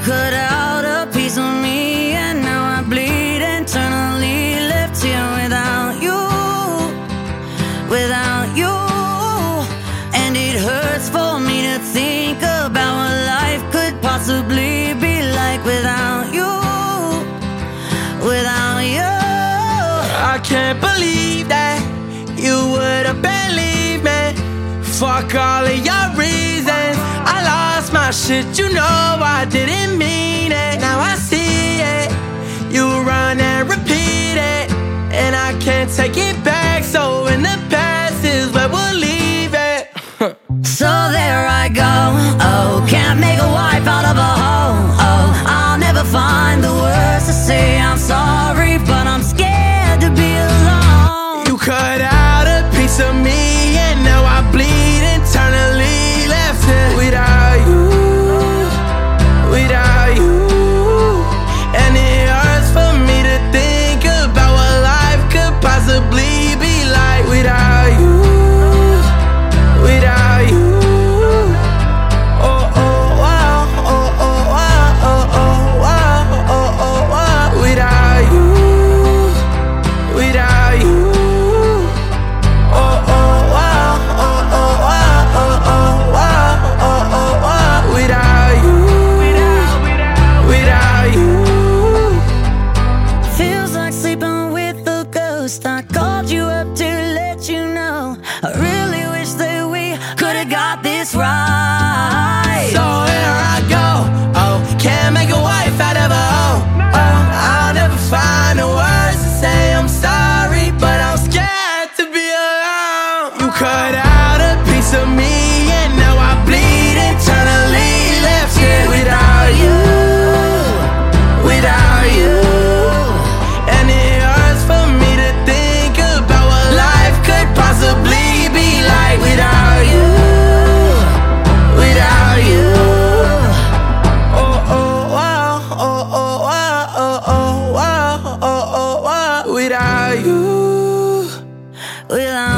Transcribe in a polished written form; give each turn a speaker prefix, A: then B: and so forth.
A: cut out a piece of me, and now I bleed internally, left here without you, without you. And it hurts for me to think about what life could possibly be like without you, without you.
B: I can't believe that you would've believed me. Fuck all of your reasons. I lost my shit, you know I didn't mean it. Now I see it, you run and repeat it, and I can't take it back. So in the past is where we'll leave it.
A: So there I go, oh, can't make a wife out of a hoe. Oh, I'll never find the words to say I'm sorry, but I'm scared to be alone.
B: You cut out a piece of me, and now I bleed internally, left here without you, without you. And it hurts for me to think about what life could possibly be like without you, without you. Oh, oh, wow, oh, oh, wow, oh, oh, wow, oh, oh, wow, without you, without you. Oh, oh, wow, oh, oh, wow, oh, oh, wow, oh, oh, wow, without you, without you.
A: Feels like sleeping with a ghost. I called you up to let you know I really wish that we could've got this right.
B: So here I go, oh, can't make a wife out of a hoe. Oh, I'll never find the words to say I'm sorry, but I'm scared to be alone. You cut out a piece of me, and now I bleed internally, left here without you, without you. And it hurts for me to think about what life could possibly be like without you, without you. Oh, oh, wow, oh, oh, wow, oh, oh, wow, oh, oh, wow, without you.
A: Without